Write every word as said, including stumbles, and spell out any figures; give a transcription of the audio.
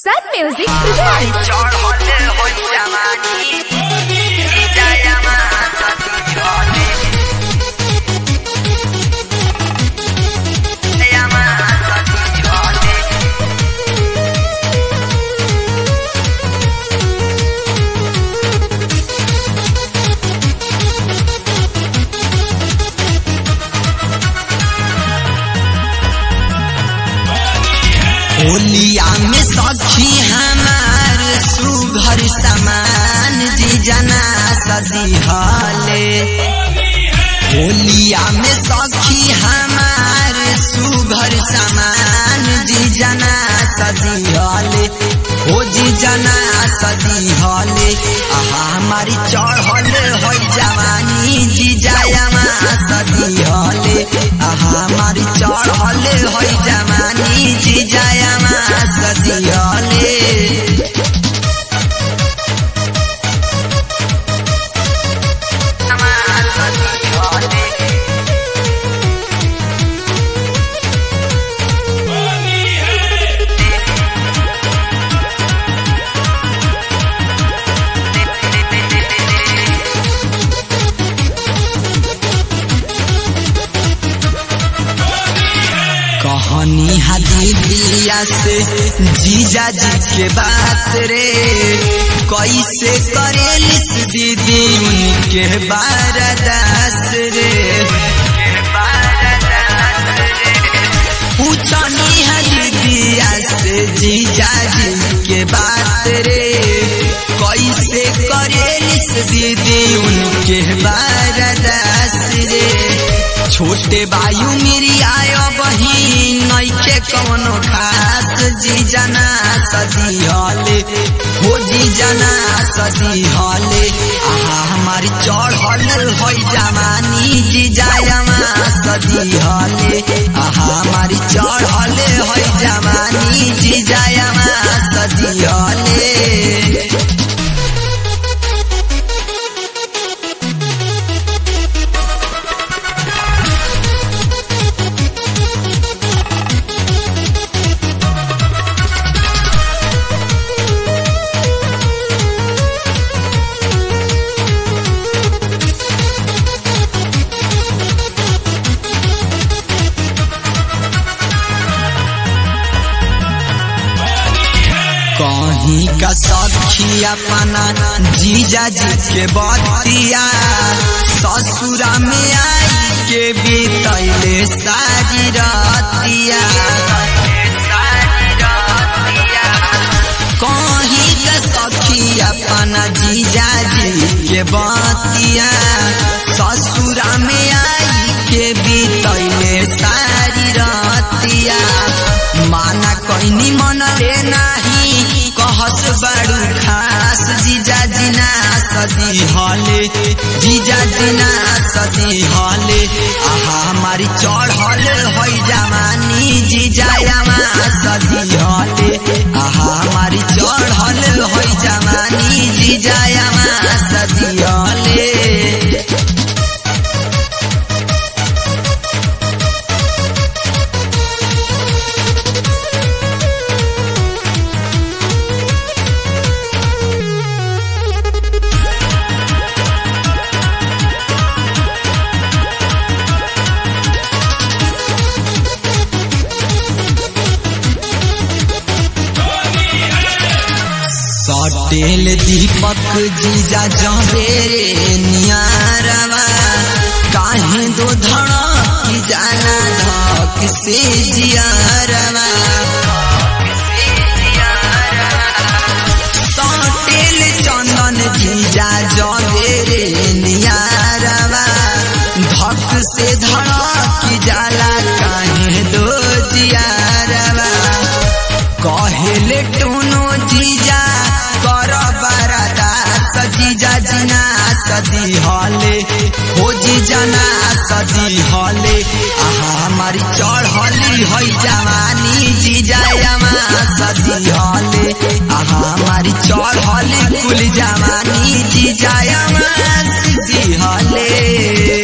Sun Music presents होलिया में सखी हमार सुघर समान जी जना सदी हाले। होलिया में सखी हमार सुघर समान जी जना सदी हाले। हो जी जना सदी हाले। आहा हमारी चढ़ल हो जवानी जी जायमा सदी हाले। आहा हमारी चढ़ल हो जवानी जी जायमा सदी हाले। कहानी हदीबिया से जीजा जी के बात रे। कैसे करेलिस दीदी उनके बारदास रे। पूछनी हदीबिया से जीजा जी के बात रे। कैसे करेलिस दीदी उनके बारदास रे। छोटे बायु मेरी आयो बहिन नइखे कौनो खास जी जना सदी हाले। हो जी जना सदी हाले। आहा हमारी चढ़ल हो जवानी जी जायमा सदी हाले। आहा हमारी चढ़ल हो जवानी जी जायमा सदी हाले। कहीं का सखी अपना जीजा जी के बतिया ससुरा में आई के बीतैले सारी रातिया। कहीं का सखी अपना जीजा जी के बतिया ससुरा में आई के बीतैले सारी रातिया। माना कहनी मन ले नाही कहस बड़ू खास जीजा जिना सदी हाले। जीजा जिना सदी हाले। आहा हमारी चढ़ल हो जवानी जी जायमा सदी हाले। आहा हमारी चढ़ल हो जवानी जी जायमा सदी हाले। सटेल दीपक जीजा जबेरे नियारवा। काहे दो धड़क जाना धक से जियारवा। सटेल चंदन जीजा जबेरे नियारवा। धक से धड़क जाला काहे दो जियारवा। कहेले टोनो जीजा जीजा जिना सदी हाले। हो जी जना सदी हाले। आहा हमारी चढ़ली हो जवानी जी जायमा सदी हाले। आहा हमारी चढ़ली कुल जवानी जी जायमा सदी हाले।